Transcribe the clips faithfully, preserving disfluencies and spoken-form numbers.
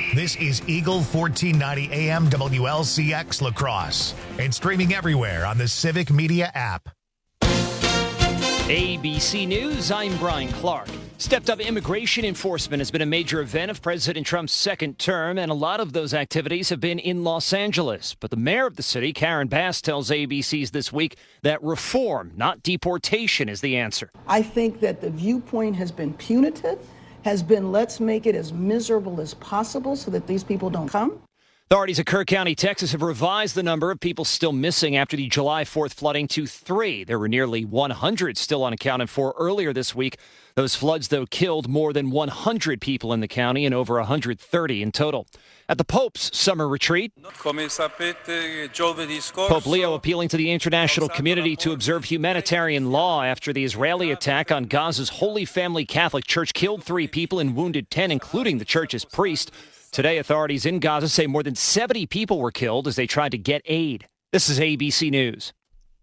This is Eagle fourteen ninety A M W L C X La Crosse and streaming everywhere on the Civic Media app. A B C News, I'm Brian Clark. Stepped-up immigration enforcement has been a major event of President Trump's second term, and a lot of those activities have been in Los Angeles. But the mayor of the city, Karen Bass, tells A B C's This Week that reform, not deportation, is the answer. I think that the viewpoint has been punitive, has been let's make it as miserable as possible so that these people don't come. Authorities at Kerr County, Texas, have revised the number of people still missing after the July fourth flooding to three. There were nearly one hundred still unaccounted for earlier this week. Those floods, though, killed more than one hundred people in the county and over one hundred thirty in total. At the Pope's summer retreat, Pope Leo appealing to the international community to observe humanitarian law after the Israeli attack on Gaza's Holy Family Catholic Church killed three people and wounded ten, including the church's priest. Today, authorities in Gaza say more than seventy people were killed as they tried to get aid. This is A B C News.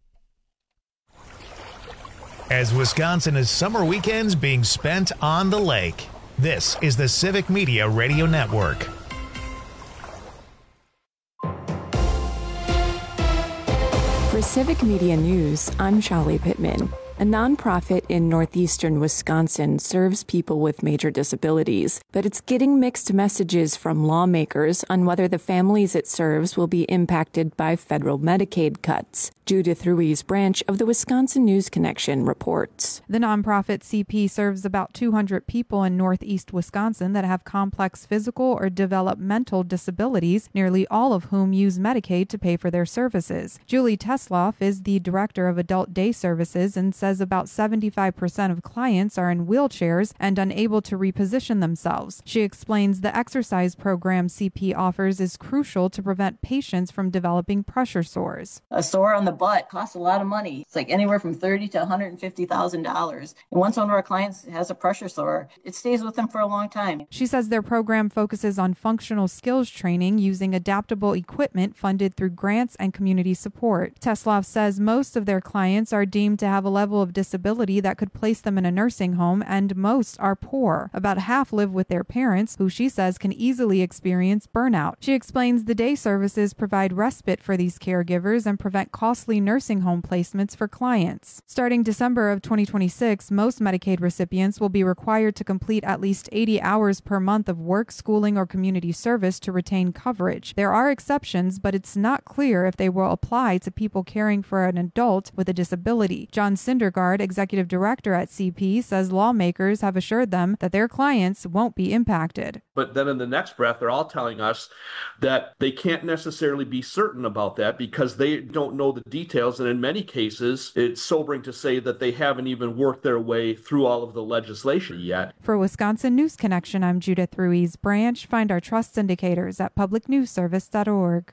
As Wisconsin is summer weekends being spent on the lake, this is the Civic Media Radio Network. For Civic Media News, I'm Shali Pittman. A nonprofit in northeastern Wisconsin serves people with major disabilities, but it's getting mixed messages from lawmakers on whether the families it serves will be impacted by federal Medicaid cuts. Judith Ruiz Branch of the Wisconsin News Connection reports. The nonprofit C P serves about two hundred people in northeast Wisconsin that have complex physical or developmental disabilities, nearly all of whom use Medicaid to pay for their services. Julie Tesloff is the director of adult day services and says about seventy-five percent of clients are in wheelchairs and unable to reposition themselves. She explains the exercise program C P offers is crucial to prevent patients from developing pressure sores. A sore on the butt costs a lot of money. It's like anywhere from thirty thousand dollars to one hundred fifty thousand dollars. And once one of our clients has a pressure sore, it stays with them for a long time. She says their program focuses on functional skills training using adaptable equipment funded through grants and community support. Tesloff says most of their clients are deemed to have a level of disability that could place them in a nursing home, and most are poor. About half live with their parents, who she says can easily experience burnout. She explains the day services provide respite for these caregivers and prevent costly nursing home placements for clients. Starting December of twenty twenty-six, most Medicaid recipients will be required to complete at least eighty hours per month of work, schooling, or community service to retain coverage. There are exceptions, but it's not clear if they will apply to people caring for an adult with a disability. John Syndergaard, executive director at C P, says lawmakers have assured them that their clients won't be impacted. But then in the next breath, they're all telling us that they can't necessarily be certain about that because they don't know the details. And in many cases, it's sobering to say that they haven't even worked their way through all of the legislation yet. For Wisconsin News Connection, I'm Judith Ruiz Branch. Find our trust indicators at public news service dot org.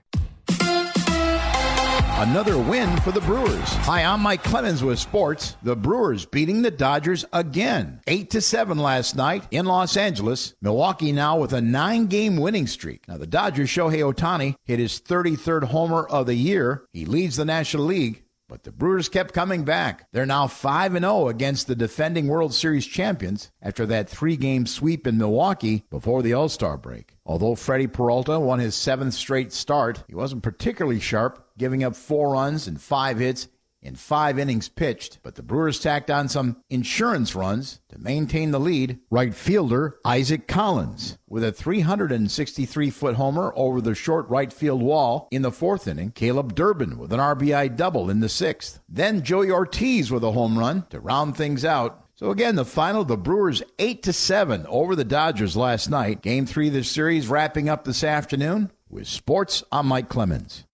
Another win for the Brewers. Hi, I'm Mike Clemens with sports. The Brewers beating the Dodgers again. eight to seven last night in Los Angeles. Milwaukee now with a nine-game winning streak. Now, the Dodgers' Shohei Ohtani hit his thirty-third homer of the year. He leads the National League. But the Brewers kept coming back. They're now five and oh against the defending World Series champions after that three-game sweep in Milwaukee before the All-Star break. Although Freddie Peralta won his seventh straight start, he wasn't particularly sharp, giving up four runs and five hits in five innings pitched. But the Brewers tacked on some insurance runs to maintain the lead. Right fielder Isaac Collins with a three hundred sixty-three foot homer over the short right field wall in the fourth inning. Caleb Durbin with an R B I double in the sixth. Then Joey Ortiz with a home run to round things out. So again, the final, the Brewers eight to seven over the Dodgers last night. Game three of the series wrapping up this afternoon. With sports, I'm Mike Clemens.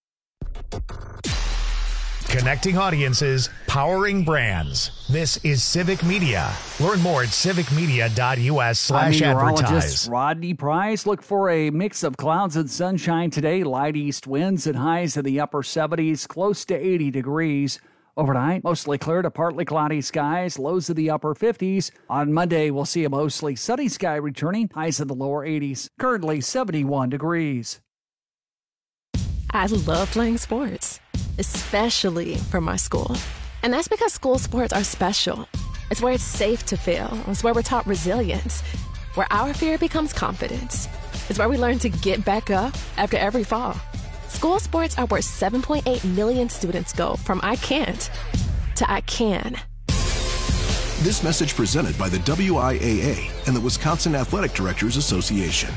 Connecting audiences, powering brands. This is Civic Media. Learn more at civic media dot u s slash advertise. Rodney Price. Look for a mix of clouds and sunshine today. Light east winds and highs in the upper seventies, close to eighty degrees. Overnight, mostly clear to partly cloudy skies, lows in the upper fifties. On Monday, we'll see a mostly sunny sky returning, highs in the lower eighties. Currently seventy-one degrees. I love playing sports, especially for my school. And that's because school sports are special. It's where it's safe to fail. It's where we're taught resilience, where our fear becomes confidence. It's where we learn to get back up after every fall. School sports are where seven point eight million students go from I can't to I can. This message presented by the W I A A and the Wisconsin Athletic Directors Association.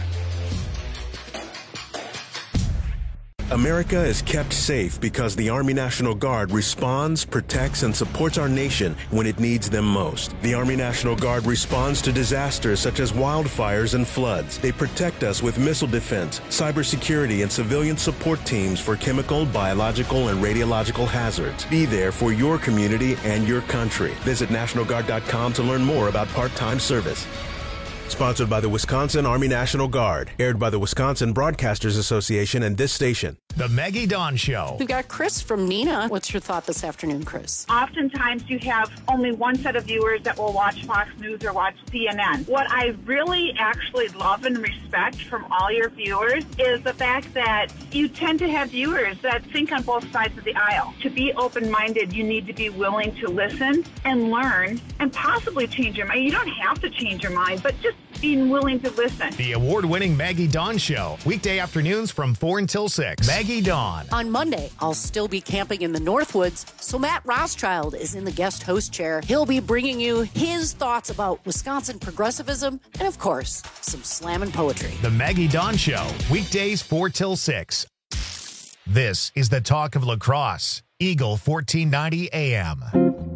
America is kept safe because the Army National Guard responds, protects, and supports our nation when it needs them most. The Army National Guard responds to disasters such as wildfires and floods. They protect us with missile defense, cybersecurity, and civilian support teams for chemical, biological, and radiological hazards. Be there for your community and your country. Visit National Guard dot com to learn more about part-time service. Sponsored by the Wisconsin Army National Guard. Aired by the Wisconsin Broadcasters Association and this station. The Maggie Dawn Show. We've got Chris from Neenah. What's your thought this afternoon, Chris? Oftentimes you have only one set of viewers that will watch Fox News or watch C N N. What I really actually love and respect from all your viewers is the fact that you tend to have viewers that think on both sides of the aisle. To be open-minded, you need to be willing to listen and learn and possibly change your mind. You don't have to change your mind, but just being willing to listen. The award-winning Maggie Dawn Show. Weekday afternoons from four until six. Maggie Dawn. On Monday, I'll still be camping in the Northwoods, so Matt Rothschild is in the guest host chair. He'll be bringing you his thoughts about Wisconsin progressivism and, of course, some slam and poetry. The Maggie Dawn Show. Weekdays four till six. This is the talk of La Crosse. Eagle fourteen ninety A M.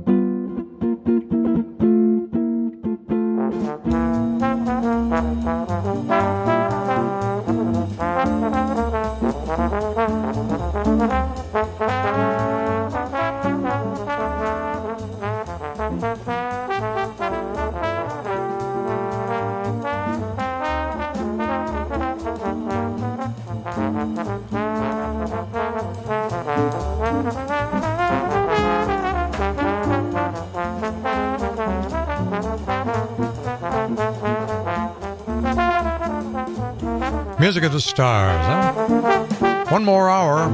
Music of the Stars, huh? One more hour.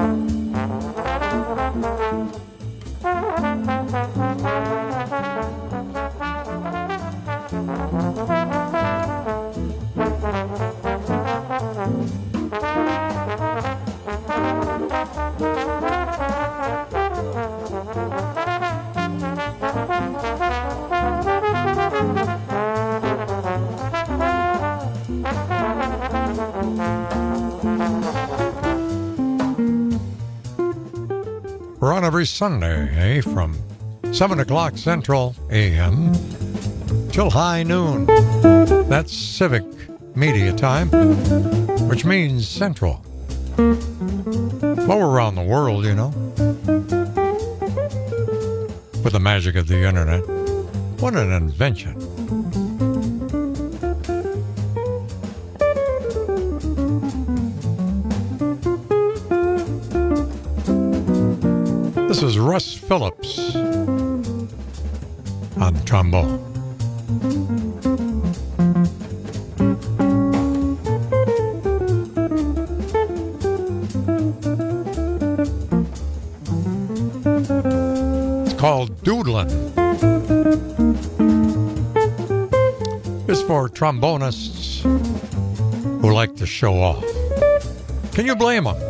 We're on every Sunday, eh, from seven o'clock Central A M till high noon. That's Civic Media time, which means Central. Well, we're around the world, you know, with the magic of the internet. What an invention. This is Russ Phillips on trombone. It's called Doodlin'. It's for trombonists who like to show off. Can you blame them?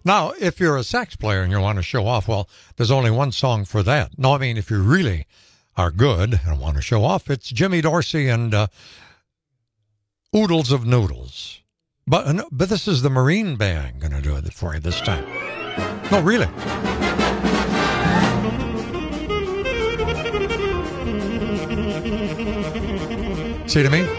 Now, if you're a sax player and you want to show off, well, there's only one song for that. No, I mean, if you really are good and want to show off, it's Jimmy Dorsey and uh, Oodles of Noodles. But uh, but this is the Marine Band going to do it for you this time. No, really. See what I mean?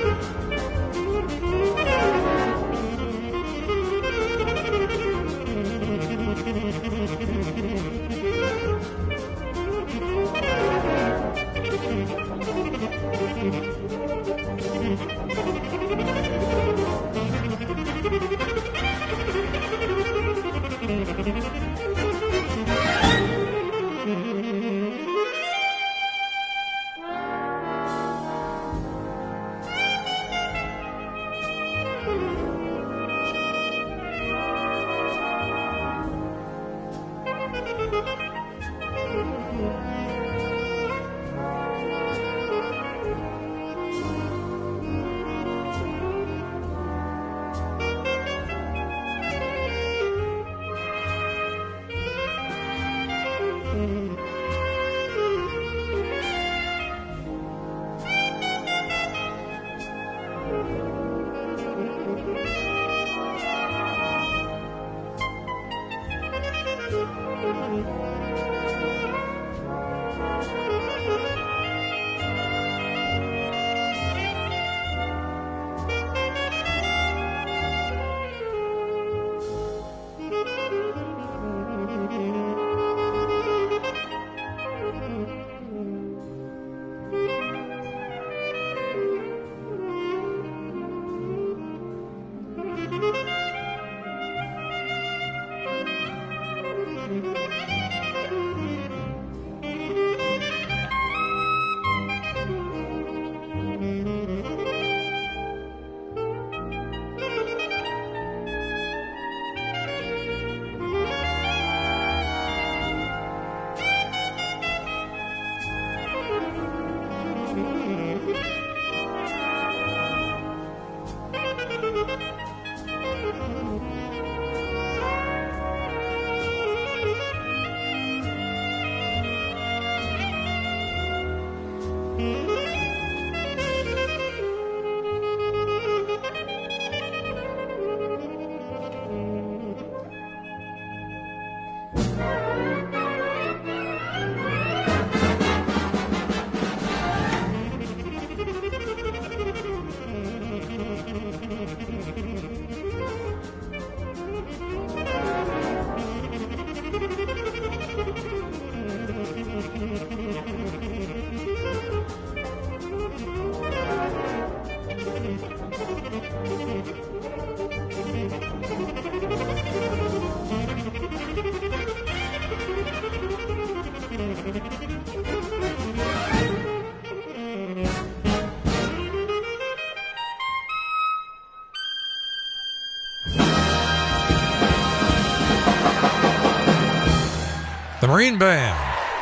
The Marine Band,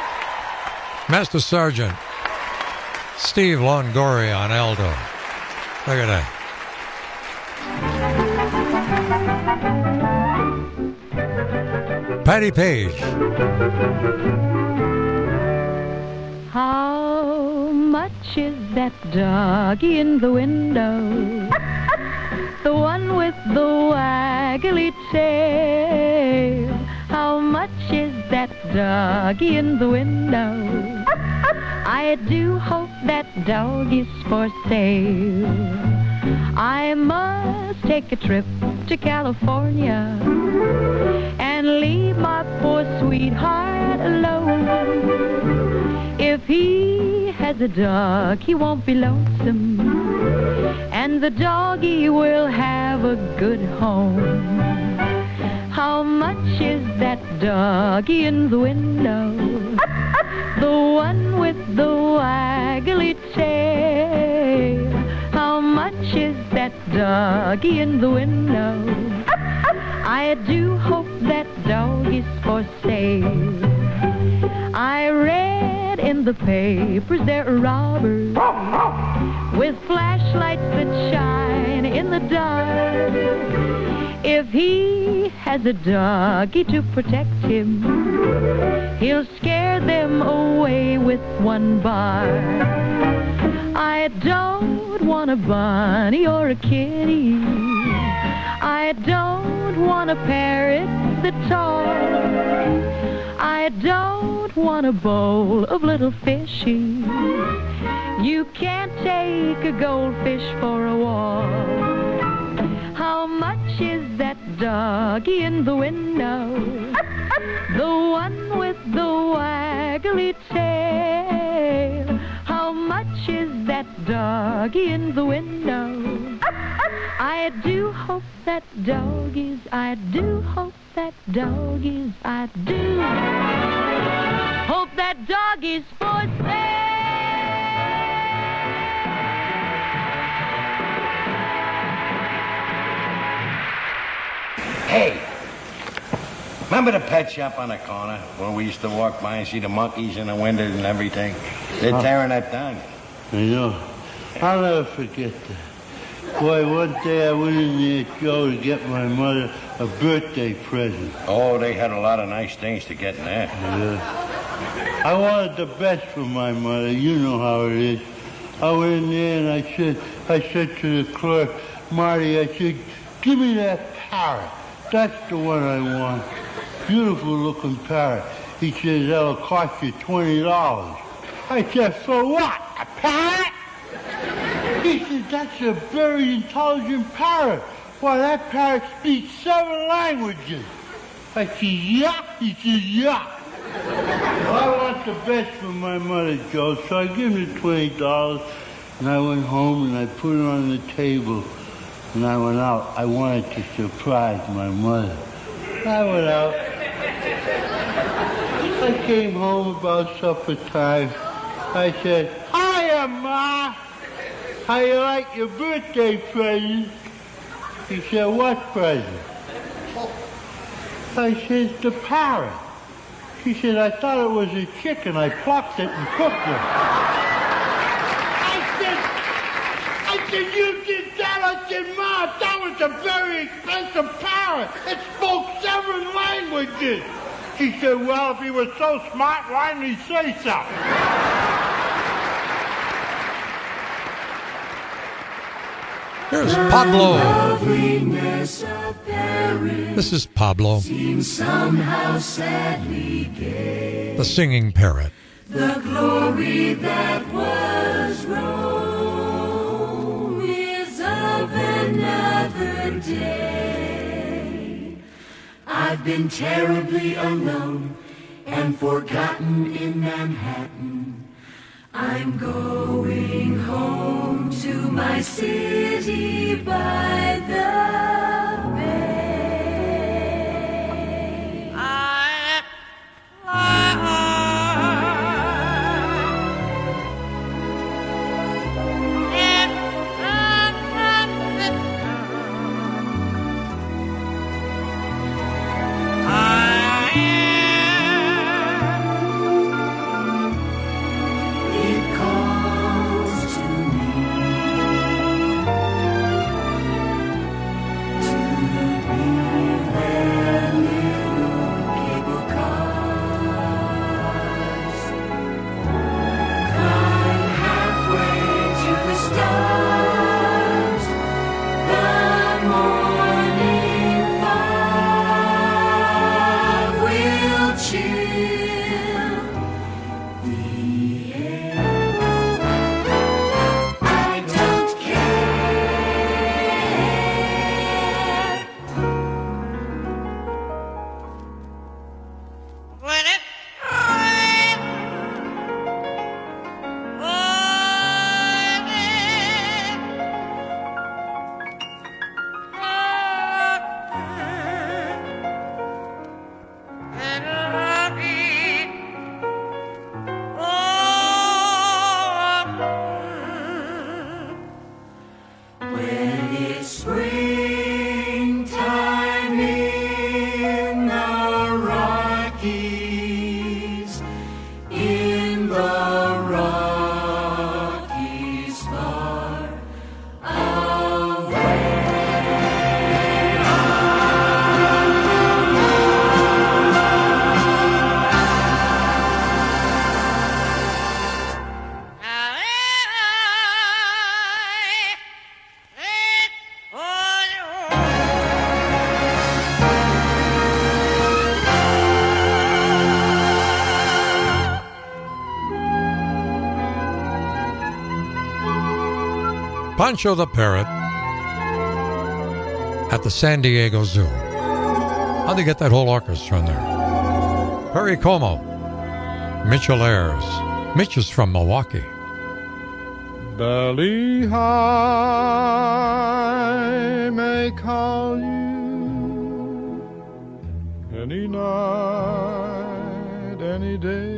Master Sergeant Steve Longoria on alto. Look at that. Patty Page. How much is that doggy in the window? The one with the waggly tail. How much is that doggy in the window? I do hope that dog is for sale. I must take a trip to California and leave my poor sweetheart alone. If he has a dog, he won't be lonesome, and the doggy will have a good home. How much is that doggy in the window? The one with the waggly tail. How much is that doggy in the window? I do hope that dog is for sale. I read in the papers there are robbers with flashlights that shine in the dark. If he has a doggy to protect him. He'll scare them away with one bark. I don't want a bunny or a kitty. I don't want a parrot that talks. I don't want a bowl of little fishies. You can't take a goldfish for a walk. How much is that doggy in the window? The one with the waggly tail. How much is that doggy in the window? I do hope that dog is, I do hope that dog is, I do hope that dog is for sale. Hey, remember the pet shop on the corner where we used to walk by and see the monkeys in the windows and everything? They're tearing that down. I know. I'll never forget that. Boy, one day I went in there, Joe, to get my mother a birthday present. Oh, they had a lot of nice things to get in there. Yeah. I wanted the best for my mother. You know how it is. I went in there and I said, I said to the clerk, Marty, I said, give me that parrot. That's the one I want. Beautiful looking parrot. He says, that'll cost you twenty dollars. I said, for what? A parrot? He said, that's a very intelligent parrot. Why, that parrot speaks seven languages. I said, yeah? He said, yeah. Well, I want the best for my mother, Joe, so I gave him the twenty dollars, and I went home and I put it on the table. And I went out. I wanted to surprise my mother. I went out. I came home about supper time. I said, hiya, Ma. How you like your birthday present? He said, what present? I said, the parrot. She said, I thought it was a chicken. I plucked it and cooked it. I said, I said, you did that? I said, Ma, that was a very expensive parrot. It spoke seven languages. She said, well, if he was so smart, why didn't he say something? Here's Pablo. This is Pablo, somehow sadly gay. the singing parrot. The glory that was Rome is of another day. I've been terribly alone and forgotten in Manhattan. I'm going home to my city by the bay. I, I, Pancho the Parrot at the San Diego Zoo. How'd they get that whole orchestra in there? Perry Como, Mitchell Ayers. Mitch is from Milwaukee. Belly high may call you any night, any day.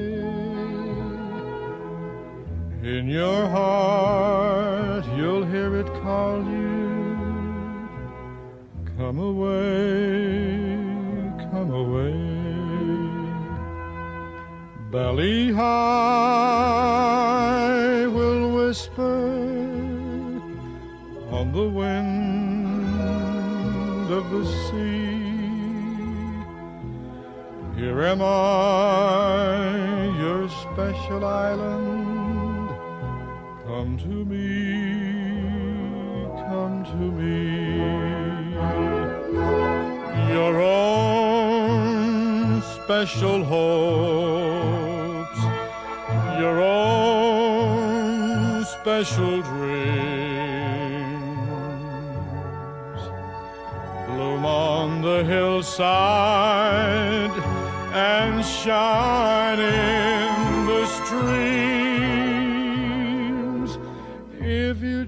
In your heart you'll hear it call you. Come away, come away. Belly high will whisper on the wind of the sea. Here am I, your special island. Come to me, come to me. Your own special hopes, your own special dreams bloom on the hillside and shine in the streams. If you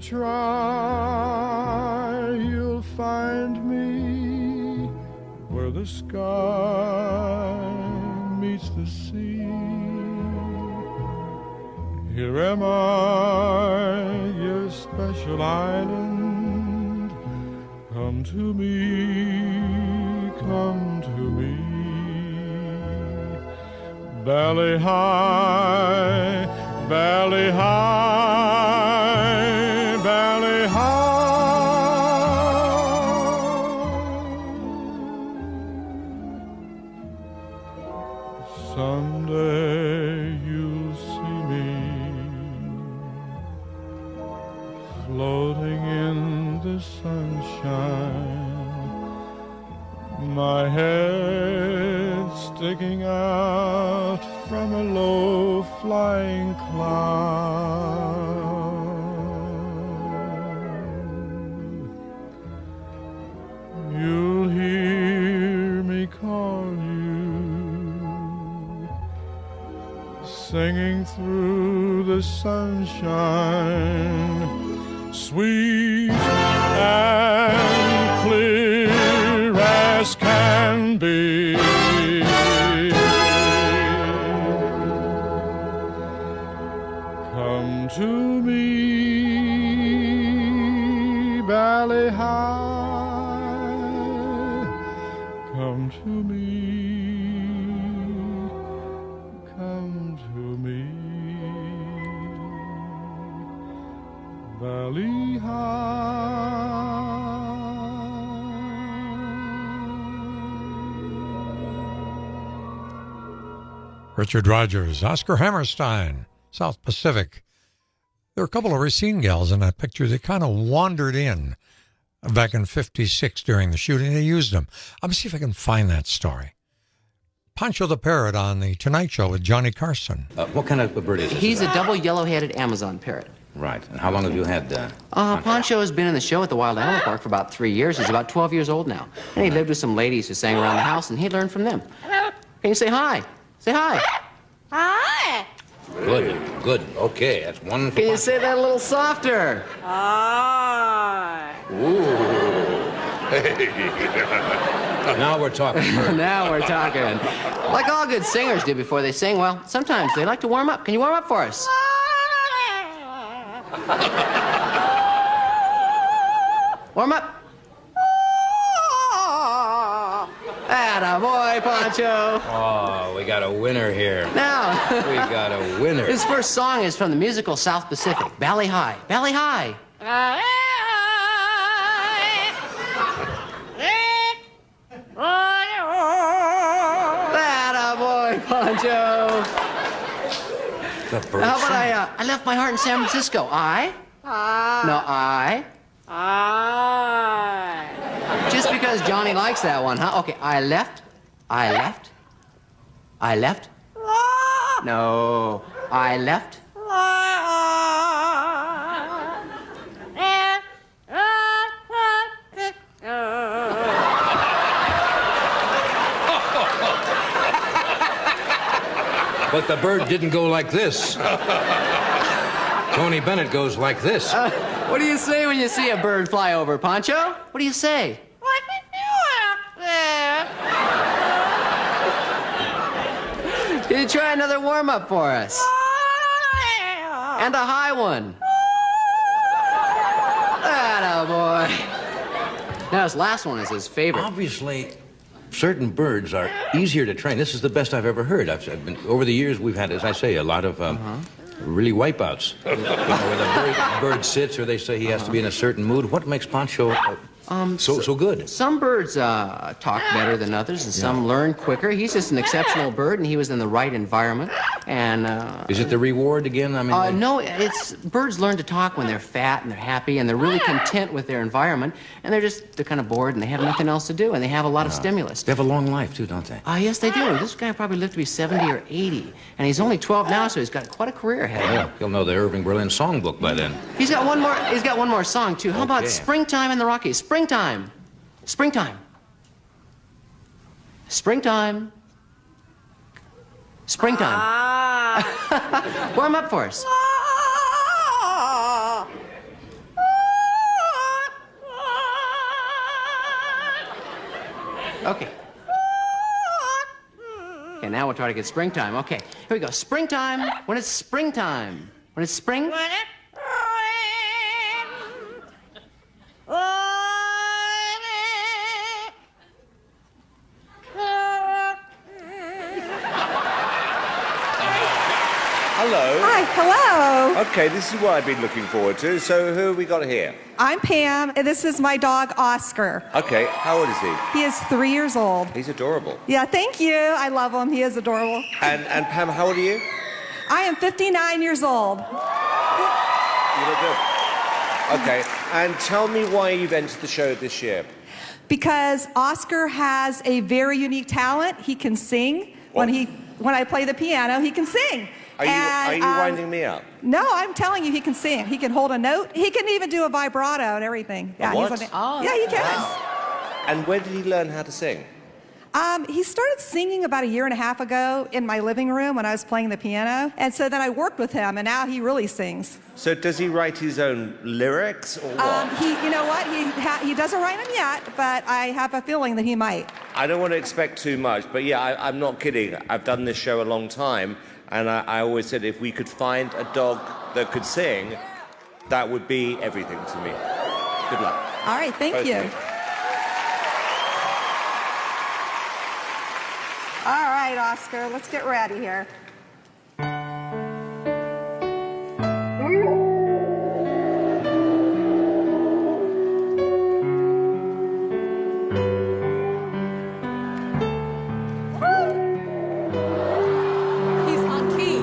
try, you'll find me where the sky meets the sea. Here am I, your special island. Come to me, come to me. Belly high, belly high, belly high. Someday you'll see me floating in the sunshine, my head sticking out from a low flying cloud. You'll hear me call you, singing through the sunshine, sweet and clear as can be. Come to me, belly high. Come to me, come to me, belly high. Richard Rogers, Oscar Hammerstein, South Pacific. There were a couple of Racine gals in that picture that kind of wandered in back in fifty-six during the shooting. They used them. I'm going to see if I can find that story. Pancho the Parrot on The Tonight Show with Johnny Carson. Uh, what kind of a bird is this? He's a double yellow-headed Amazon parrot. Right. And how long have you had... Uh, uh, Pancho has been in the show at the Wild Animal Park for about three years. He's about twelve years old now. And he lived with some ladies who sang around the house, and he learned from them. Can you say hi? Say hi. Hi. Good, good. Okay, that's one for... Can you say that a little softer? Hi. Ooh. Hey. Now we're talking. Now we're talking. Like all good singers do before they sing, well, sometimes they like to warm up. Can you warm up for us? Warm up. Attaboy, Pancho. Oh, we got a winner here. Now. We got a winner. His first song is from the musical South Pacific, Belly High. Belly High. Attaboy, Pancho. How about I, uh, I left my heart in San Francisco. I? Hi. No, I. Hi. Just because Johnny likes that one, huh? Okay, I left. I left. I left. No, I left. But the bird didn't go like this. Tony Bennett goes like this. Uh, what do you say when you see a bird fly over, Pancho? What do you say? What you doing up there? Can you try another warm-up for us? And a high one. Atta boy. Now his last one is his favorite. Obviously, certain birds are easier to train. This is the best I've ever heard. I've, I've been, over the years, we've had, as I say, a lot of um, uh-huh. really wipeouts. You know, when the bird, bird sits, or they say he has uh-huh. to be in a certain mood. What makes Pancho uh, um, so, so good? Some birds uh, talk better than others, and some yeah. learn quicker. He's just an exceptional bird, and he was in the right environment. And uh, is it the reward again? I mean, uh, no, it's birds learn to talk when they're fat and they're happy and they're really content with their environment, and they're just they're kind of bored and they have nothing else to do, and they have a lot of stimulus. They have a long life too, don't they? Ah, uh, yes, they do. This guy probably lived to be seventy or eighty, and he's only twelve now, so he's got quite a career ahead of him. Yeah, he'll know the Irving Berlin songbook by then. He's got one more. He's got one more song too. How okay. about "Springtime in the Rockies"? Springtime, springtime, springtime, springtime. Ah. Warm up for us. Okay. Okay, now we'll try to get springtime. Okay, here we go. Springtime, when it's springtime. When it's spring. When it Hello. Hi, hello. Okay, this is what I've been looking forward to. So who have we got here? I'm Pam, and this is my dog, Oscar. Okay, how old is he? He is three years old. He's adorable. Yeah, thank you. I love him. He is adorable. And, and Pam, how old are you? I am fifty-nine years old. You look good. Okay, and tell me why you've entered the show this year. Because Oscar has a very unique talent. He can sing. What? When he when I play the piano, he can sing. Are you, and, are you um, winding me up? No, I'm telling you, he can sing. He can hold a note. He can even do a vibrato and everything. A what? He's a, oh, yeah, he can. Wow. And where did he learn how to sing? Um, he started singing about a year and a half ago in my living room when I was playing the piano. And so then I worked with him, and now he really sings. So does he write his own lyrics or what? Um, he, you know what? He, ha- he doesn't write them yet, but I have a feeling that he might. I don't want to expect too much, but yeah, I, I'm not kidding. I've done this show a long time, and I, I always said if we could find a dog that could sing, that would be everything to me. Good luck. All right, thank Both you. of you. All right, Oscar, let's get ready here. He's on key.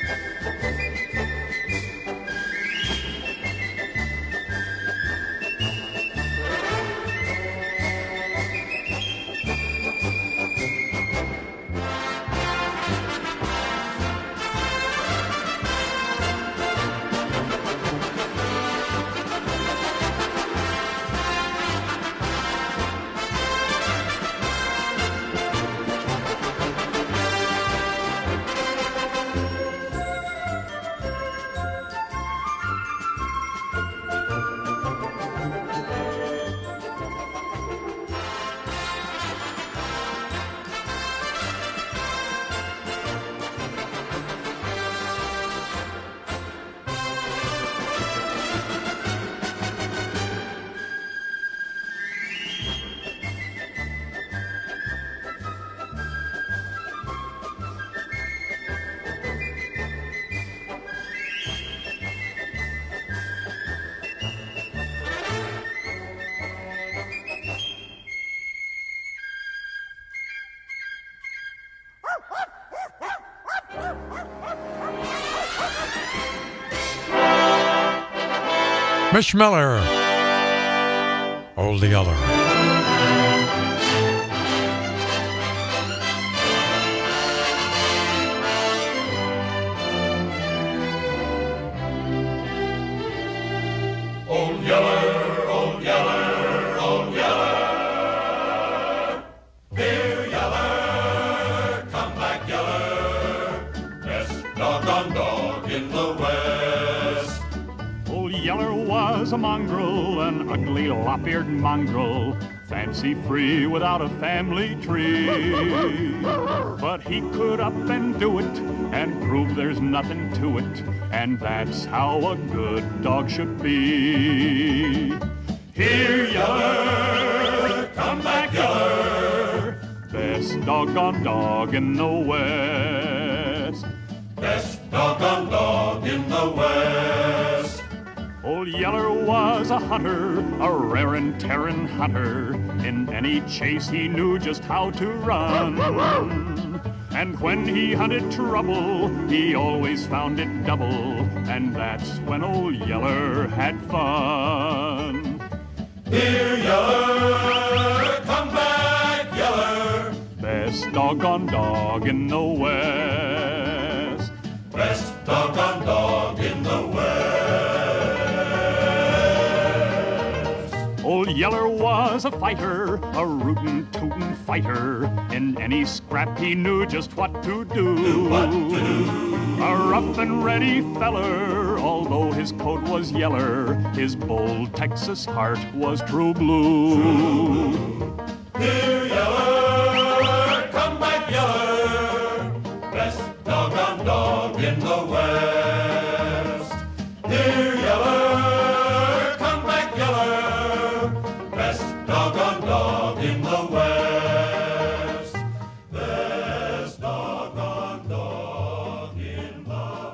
Mitch Miller, Old Yeller. Old Yeller, Old Yeller, Old Yeller. Here, Yeller, come back, Yeller. Best doggone dog in the West. Old Yeller was a mongrel, an ugly lop-eared mongrel, fancy-free without a family tree. But he could up and do it and prove there's nothing to it, and that's how a good dog should be. Here, Yeller, come back, Yeller, best doggone dog in the West. Best doggone dog in the West. Old Yeller was a hunter, a rarin' tearin' hunter. In any chase he knew just how to run. And when he hunted trouble, he always found it double. And that's when Old Yeller had fun. Here, Yeller, come back, Yeller. Best doggone dog in the West. Best doggone dog in the West. Old Yeller was a fighter, a rootin' tootin' fighter. In any scrap he knew just what to do. Do what to do. A rough and ready feller, although his coat was yeller, his bold Texas heart was true blue. True. Here, Yeller, come back, Yeller. Best doggone dog in the West. Here, Yeller, come back, Yeller. Best doggone dog in the West. Best doggone dog in the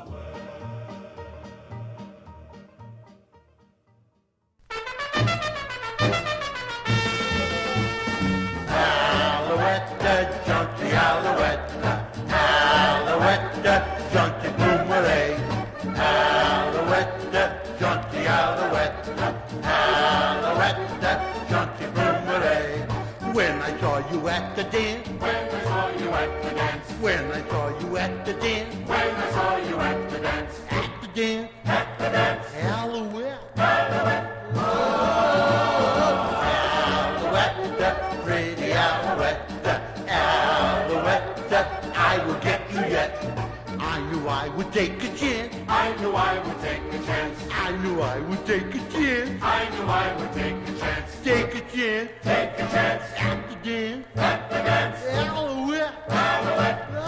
Alouette, junkie, alouette, alouette, junkie, boomerang. Alouette, junkie, alouette, alouette, junkie, boomerang. When I saw you at the dance, when I saw you at the dance, when I saw you at the dance, when I saw you at the dance, at the dance, at the dance, alouette, alouette, oh, alouette, pretty alouette, alouette, I will get you yet. I knew I would take a chance. I knew I would take a chance. I knew I would take a chance. I knew I would take a chance. Take a chance. Take a chance. At the dance. At the dance. Alouette. Alouette. Oh,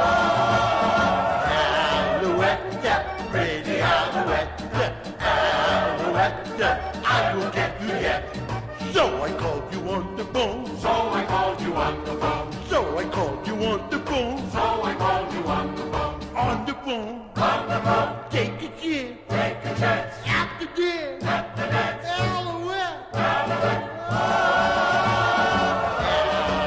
alouette. Pretty alouette. Alouette. I will get you yet. So I called you on the phone. So I called you on the phone. So I called you on the phone. So I called you on the phone. On the phone. On the phone. Take a chance. Take a chance. At the dance. At the dance. Alouette. Alouette. Oh,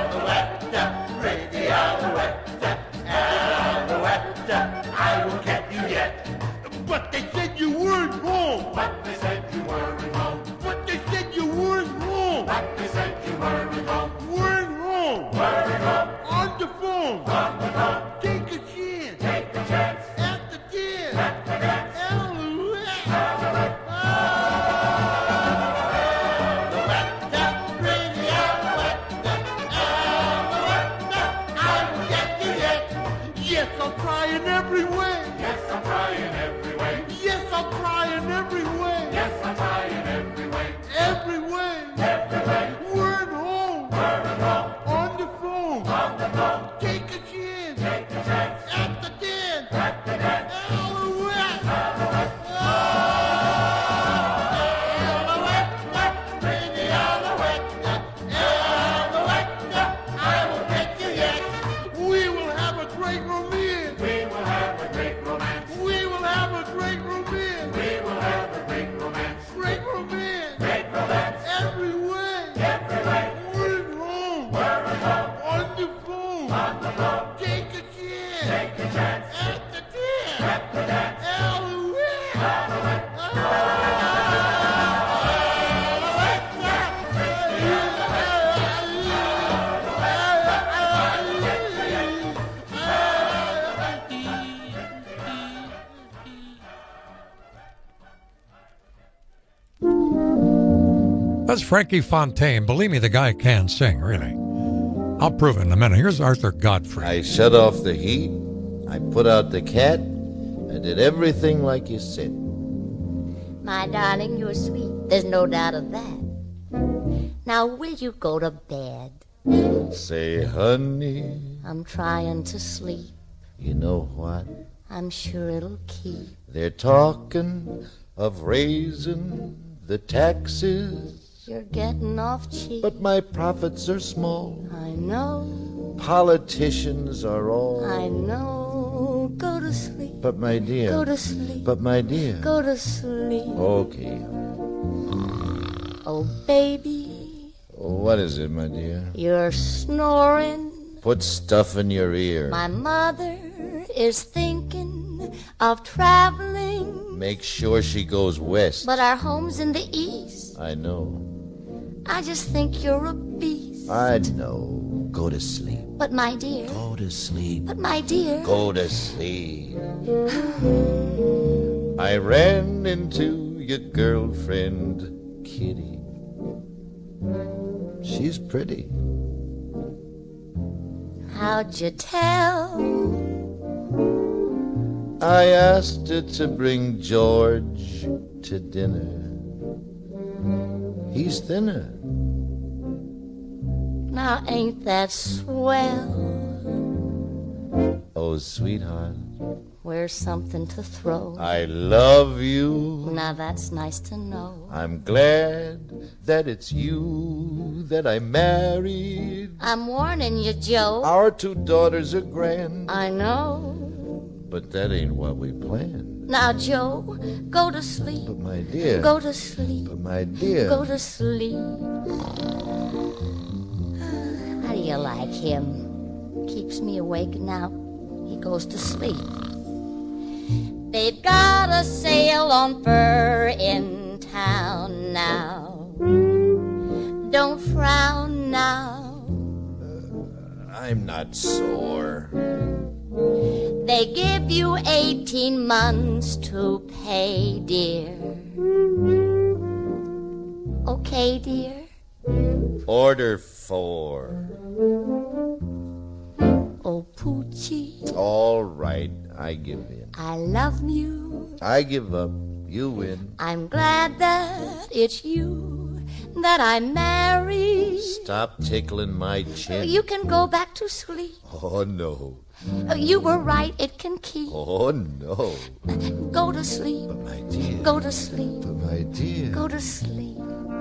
alouette. Pretty alouette. Alouette. I will get you But they said you weren't home. But they said you weren't home. But they said you weren't home. But they said you weren't home. Weren't home. Weren't home. On the phone. On the phone. Take a chance. Take a chance. At the dance. At the dance. Alouette. Alouette. Alouette, that pretty alouette, alouette, I will get you yet. Yes, I'm trying every way. Yes, I'm trying every way. Yes, I'm trying every way. Yes, I'm trying every way. Every way. Every way. Weren't home. Weren't home. On the phone. On the phone. Take a chance. Take a chance. At the dance. At the dance. Alouette. Alouette. Alouette, that pretty alouette, alouette, I will get you yet. We will have a great romance. We will have a great romance. We will have a great romance. We will have a great romance. Great romance. Great romance. Every way. Every way. We're home. We're home. On the phone. On the phone. Take a chance. Take a chance. At the dance. At the dance. Alouette. Alouette. That's Frankie Fontaine. Believe me, the guy can sing, really. I'll prove it in a minute. Here's Arthur Godfrey. I shut off the heat. I put out the cat. I did everything like you said. My darling, you're sweet. There's no doubt of that. Now, will you go to bed? Say, honey. I'm trying to sleep. You know what? I'm sure it'll keep. They're talking of raising the taxes. You're getting off cheap. But my profits are small. I know. Politicians are all. I know. Go to sleep. But my dear. Go to sleep. But my dear. Go to sleep. Okay. Oh, baby. What is it, my dear? You're snoring. Put stuff in your ear. My mother is thinking of traveling. Make sure she goes west. But our home's in the east. I know. I just think you're a beast. I know. Go to sleep. But my dear. Go to sleep. But my dear. Go to sleep. I ran into your girlfriend, Kitty. She's pretty. How'd you tell? I asked her to bring George to dinner. He's thinner. Now ain't that swell? Oh, sweetheart. Where's something to throw? I love you. Now that's nice to know. I'm glad that it's you that I married. I'm warning you, Joe. Our two daughters are grand. I know. But that ain't what we planned. Now, Joe, go to sleep. But my dear. Go to sleep. But my dear. Go to sleep. How do you like him? Keeps me awake now. He goes to sleep. They've got a sale on fur in town now. Don't frown now. Uh, I'm not sore. They give you eighteen months to pay, dear. Okay, dear? Order four. Oh, Poochie. All right, I give in. I love you. I give up. You win. I'm glad that it's you that I married. Stop tickling my chin. You can go back to sleep. Oh, no. You were right, it can keep. Oh, no. Go to sleep. But my dear. Go to sleep. But my dear. Go to sleep.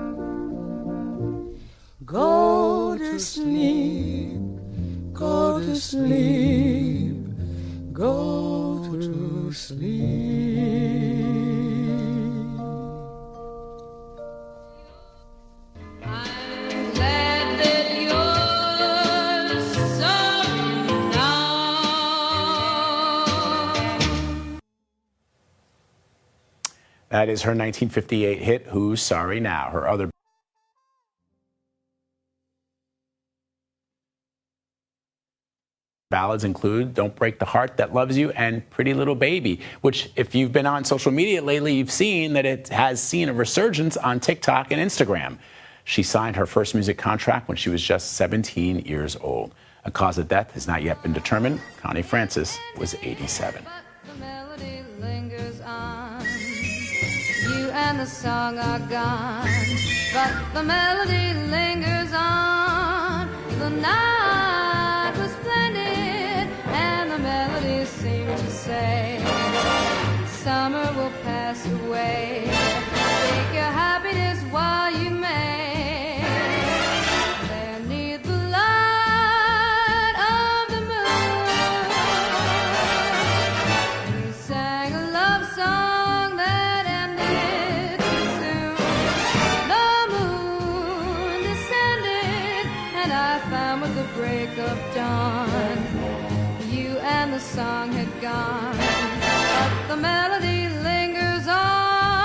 Go to sleep. Go to sleep. Go to sleep. I'm glad that you're soft now. That is her nineteen fifty-eight hit, Who's Sorry Now? Her other ballads include Don't Break the Heart That Loves You and Pretty Little Baby, which if you've been on social media lately, you've seen that it has seen a resurgence on TikTok and Instagram. She signed her first music contract when she was just seventeen years old. A cause of death has not yet been determined. Connie Francis was eighty-seven. The melody lingers on. You and the song are gone, but the melody lingers on. The night was splendid, and the melody seemed to say, summer will pass away. Take your happiness while you may. There neath the light of the moon, we sang a love song that ended too soon. The moon descended, and I found with the break of dawn, you and the song had gone, but the melody lingers on.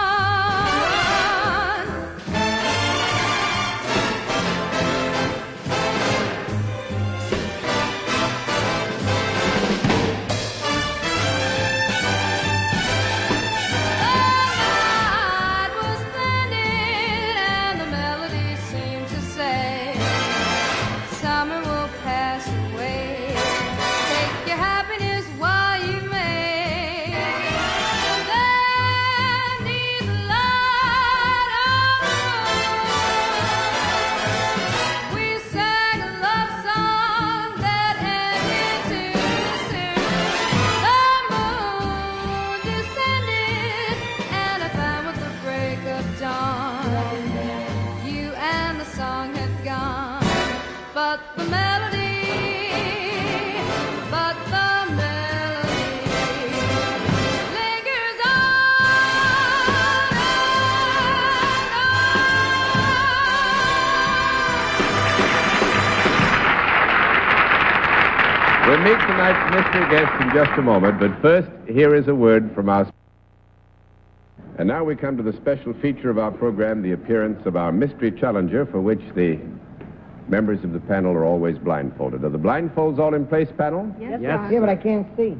We'll meet tonight's mystery guest in just a moment, but first, here is a word from our... And now we come to the special feature of our program, the appearance of our mystery challenger, for which the members of the panel are always blindfolded. Are the blindfolds all in place, panel? Yes, yes. Yeah, but I can't see.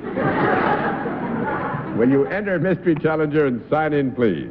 Will you enter mystery challenger and sign in, please?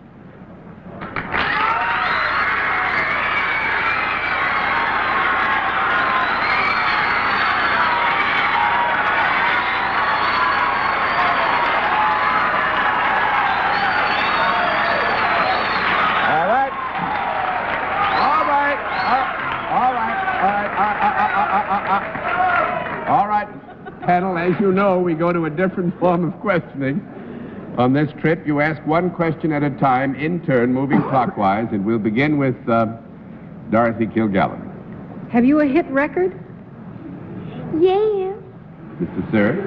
As you know, we go to a different form of questioning. On this trip, you ask one question at a time, in turn, moving clockwise, and we'll begin with uh, Dorothy Kilgallen. Have you a hit record? Yeah. Mister Sir?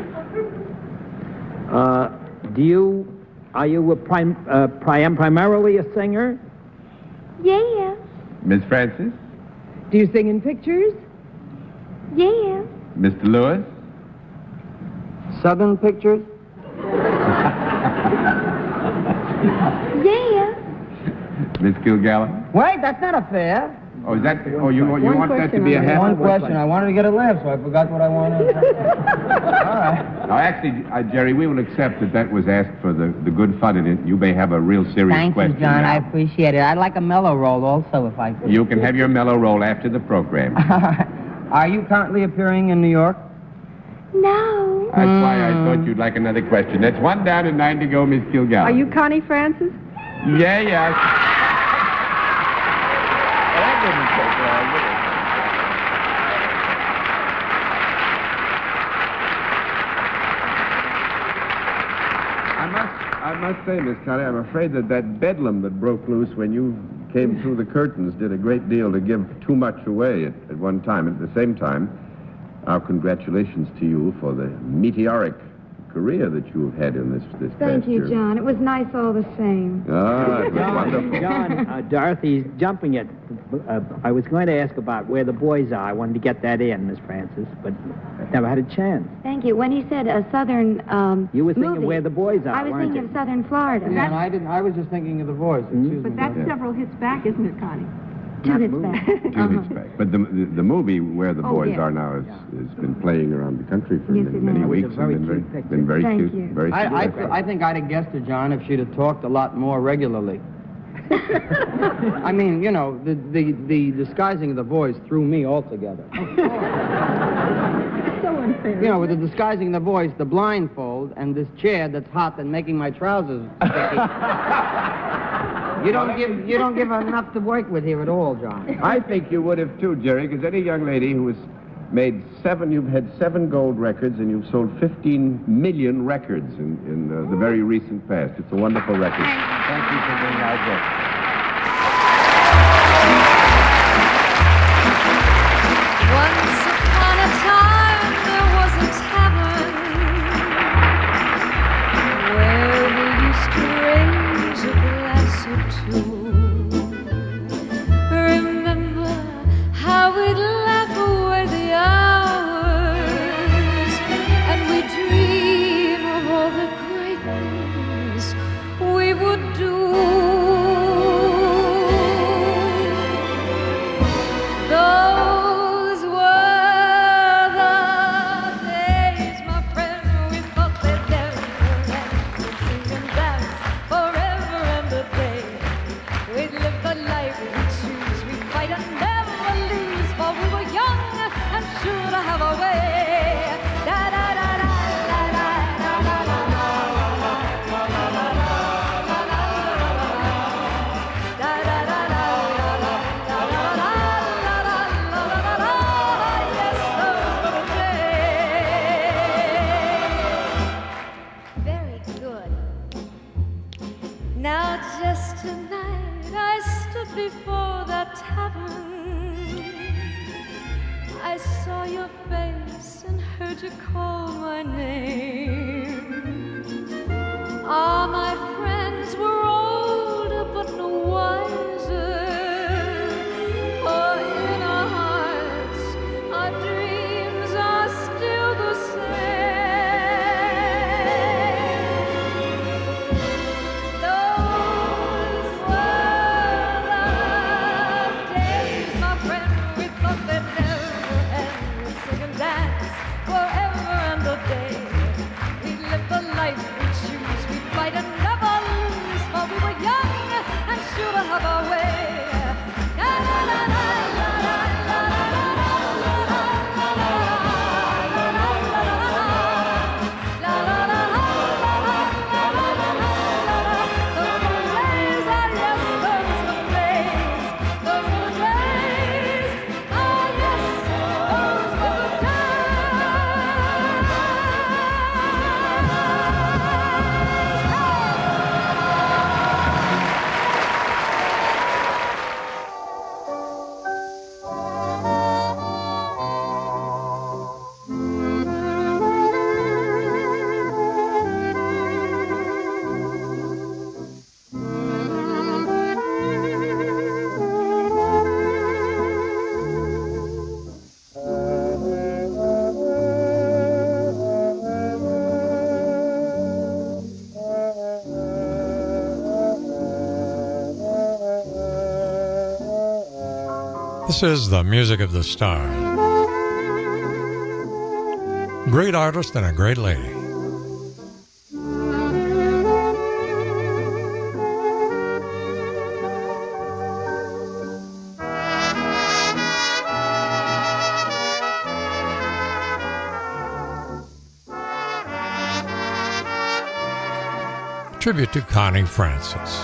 Uh, do you, are you a prim, uh, prim, primarily a singer? Yeah. Miss Francis? Do you sing in pictures? Yeah. Mister Lewis? Southern Pictures? Yeah. Miss Kilgallen? Wait, that's not a fair. Oh, is that... Oh, you, you want that to be a half... One question. I wanted to get a laugh, so I forgot what I wanted. All right. Now, actually, uh, Jerry, we will accept that that was asked for the, the good fun in it. You may have a real serious Thank question. Thank you, John. Now. I appreciate it. I'd like a mellow roll also, if I could. You can have your mellow roll after the program. Are you currently appearing in New York? No. That's mm. why I thought you'd like another question. That's one down and nine to go, Miss Kilgallen. Are you Connie Francis? Yeah, yeah. That didn't take long, did it? I must, I must say, Miss Connie, I'm afraid that that bedlam that broke loose when you came through the curtains did a great deal to give too much away at, at one time. At the same time, our congratulations to you for the meteoric career that you have had in this this Thank past you, year. John. It was nice all the same. Ah, it was John, wonderful. John, uh, Dorothy's jumping it. uh, I was going to ask about Where the Boys Are. I wanted to get that in, Miss Francis, but never had a chance. Thank you. When he said a southern um, You were thinking movie, Where the Boys Are, I was weren't thinking you? of southern Florida. Yeah, That's and I didn't. I was just thinking of The Voice. Excuse But me. that's Yeah. several hits back, isn't it, Connie? two Not hits movie. back. Two Uh-huh. hits back. But the, the the movie Where the Oh, Boys yeah. Are Now has, has been playing around the country for Yes, many, it many has. weeks It was a very and been cute very, picture. been very Thank cute. you. Very I, I, cute. th- I think I'd have guessed her, John, if she'd have talked a lot more regularly. I mean, you know, the, the, the disguising of the voice threw me altogether. So unfair. You know, with the disguising the voice, the blindfold, and this chair that's hot and making my trousers sticky. You don't give you don't give her enough to work with here at all, John. I think you would have too, Jerry, because any young lady who has made seven, you've had seven gold records and you've sold fifteen million records in, in uh, the very recent past. It's a wonderful record. Thank you for being our guest. Once upon a time there was a tavern where we used to raise a glass or two. Remember how we'd laugh away the hours, and we'd dream of all the great things we would do. Those were the days, my friend, we thought they'd never end. We'd sing and dance forever and a day. We'd live the life we choose, we'd fight and never lose, for we were young and sure to have our way. Da da da da da da da da da da da da da. Very good. Now just tonight I stood before that tavern. I saw your face and heard you call my name. All my friends were older but no wiser. For in our hearts, our dreams are still the same. Those were the days, my friend, we thought they'd never end. We'd sing and dance forever and a day. We'd live the life we choose, we'd fight and never lose, for we were young and sure to have our way. La, la, la, la, la, la, la, la, la, la, la, la, la, la, la, la, la. This is the music of the stars. Great artist and a great lady. Tribute to Connie Francis.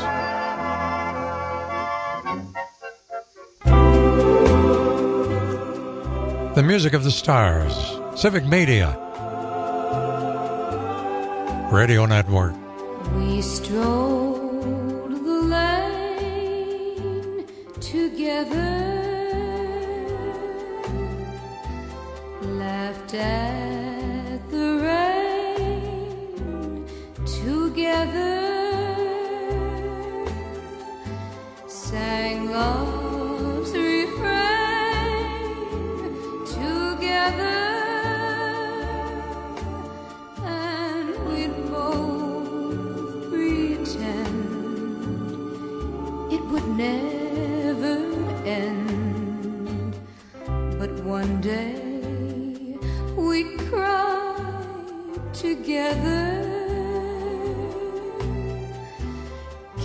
The music of the stars. Civic Media. Radio Network. We strolled the lane together, laughed at the rain together, sang love's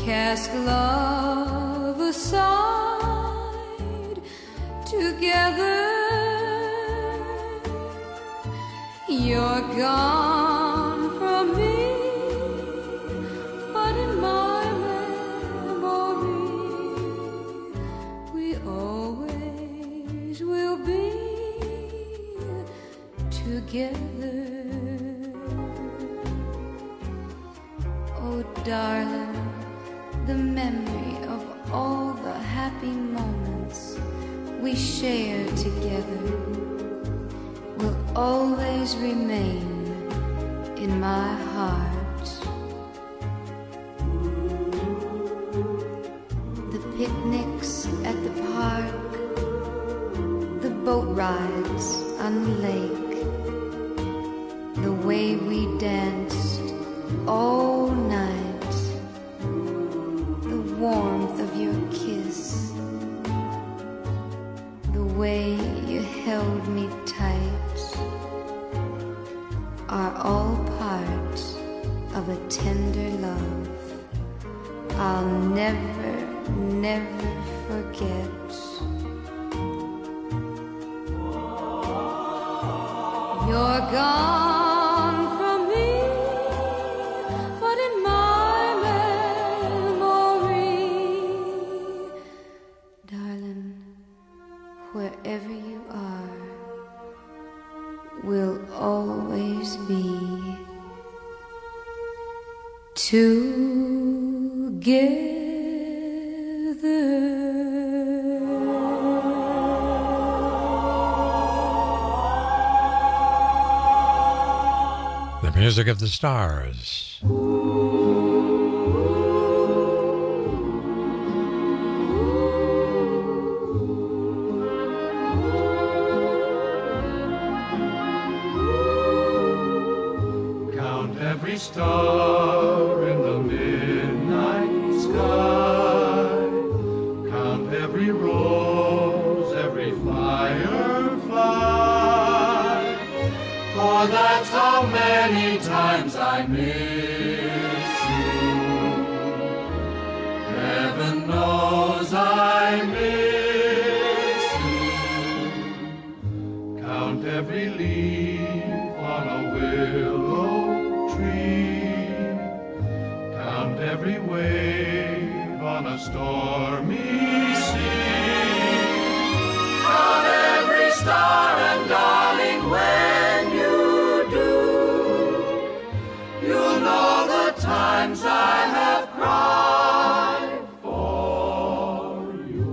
cast love aside together. You're gone from me, but in my memory we always will be together. Oh, darling, the memory of all the happy moments we shared together will always remain in my heart. The picnics at the park, the boat rides on the lake, the way we danced all night, the warmth of your kiss, the way you held me tight, are all part of a tender love I'll never, never forget. You're gone from me, but in my memory, darling, wherever you are, will always be together. The music of the stars. Count every star in the midnight sky. Count every rose, every firefly. For that's how many times I miss you. Heaven knows I miss you. Count every leaf on a willow tree. Count every wave on a stormy sea. Count every star, and darling, when you do, you'll know the times I have cried for you.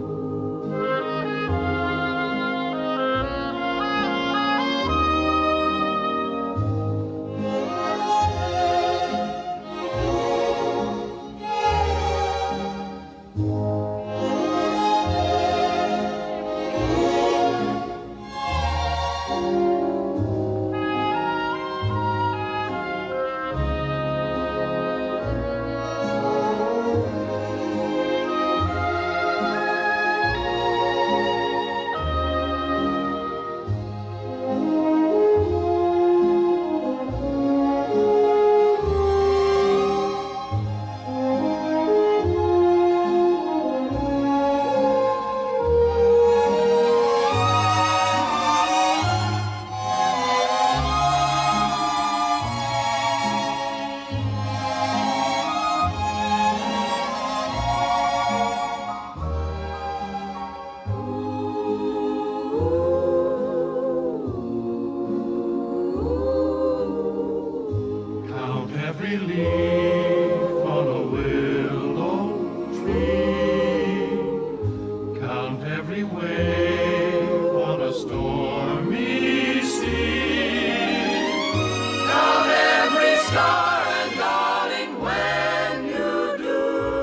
Every leaf on a willow tree. Count every wave on a stormy sea. Count every star, and darling, when you do,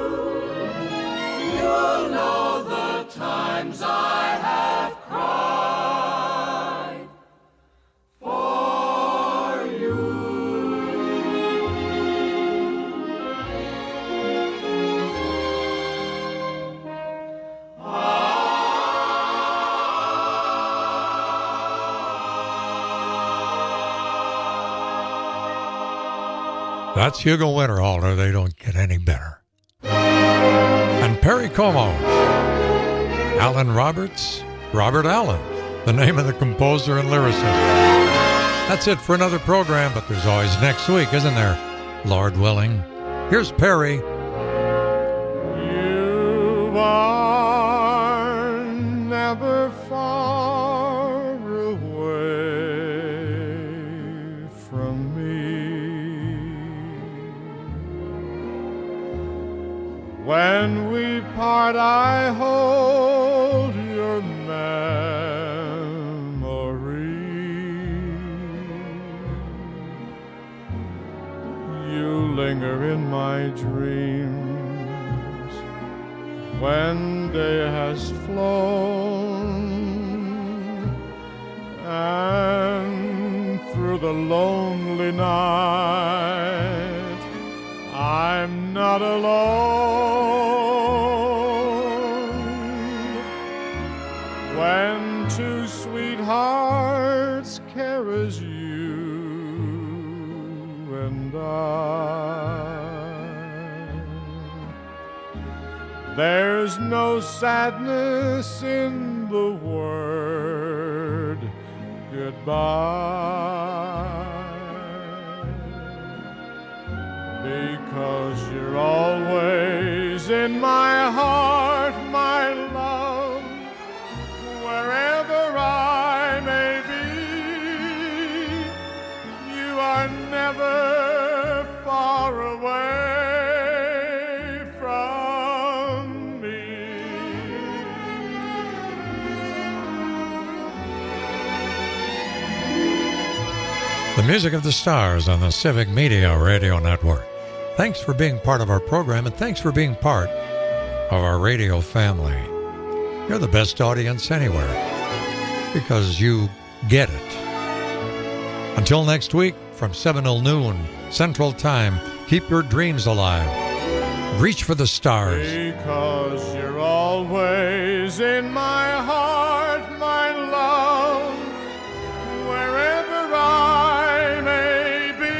you'll know the times I have cried for you. That's Hugo Winterhalter. They don't get any better. and Perry Como. Alan Roberts, Robert Allen, the name of the composer and lyricist. That's it for another program, but there's always next week, isn't there? Lord willing. Here's Perry. You are never far away from me. When we part, I hold your memory. You linger in my dreams when day has flown, and through the lonely night I'm not alone. When two sweethearts care as you and I, there's no sadness in the word goodbye, because you're always in my heart, my love, wherever I may be. You are never far away. The music of the stars on the Civic Media Radio Network. Thanks for being part of our program, and thanks for being part of our radio family. You're the best audience anywhere because you get it. Until next week, from seven till noon Central Time, keep your dreams alive. Reach for the stars. Because you're always in my heart, my love, wherever I may be.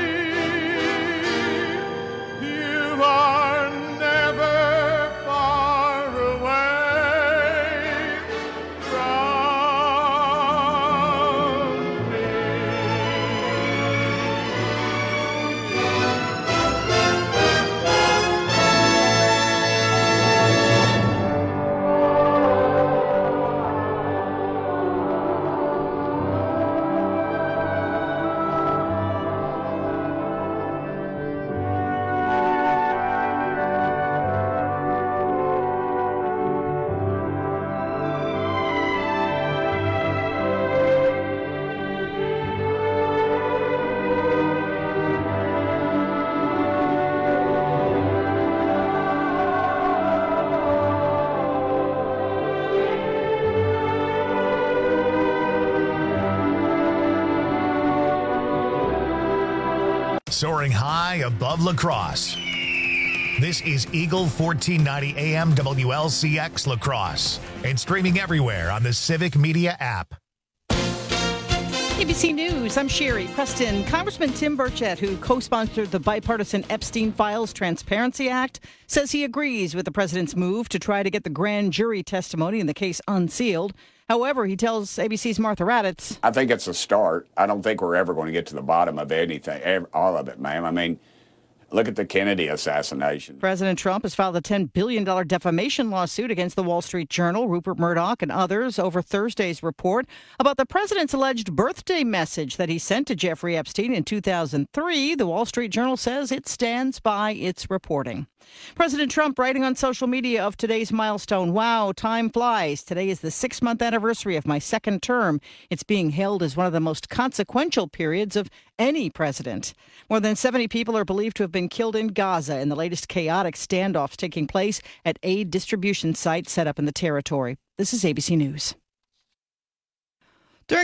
You are never far away from me. Soaring high above La Crosse. This is Eagle fourteen ninety A M W L C X La Crosse and streaming everywhere on the Civic Media app. A B C News, I'm Sherry Preston. Congressman Tim Burchett, who co-sponsored the bipartisan Epstein Files Transparency Act, says he agrees with the president's move to try to get the grand jury testimony in the case unsealed. However, he tells A B C's Martha Raddatz, I think it's a start. I don't think we're ever going to get to the bottom of anything, ev- all of it, ma'am. I mean, look at the Kennedy assassination. President Trump has filed a ten billion dollars defamation lawsuit against the Wall Street Journal, Rupert Murdoch, and others over Thursday's report about the president's alleged birthday message that he sent to Jeffrey Epstein in two thousand three. The Wall Street Journal says it stands by its reporting. President Trump writing on social media of today's milestone. Wow, time flies. Today is the six-month anniversary of my second term. It's being hailed as one of the most consequential periods of any president. More than seventy people are believed to have been killed in Gaza in the latest chaotic standoffs taking place at aid distribution sites set up in the territory. This is A B C News.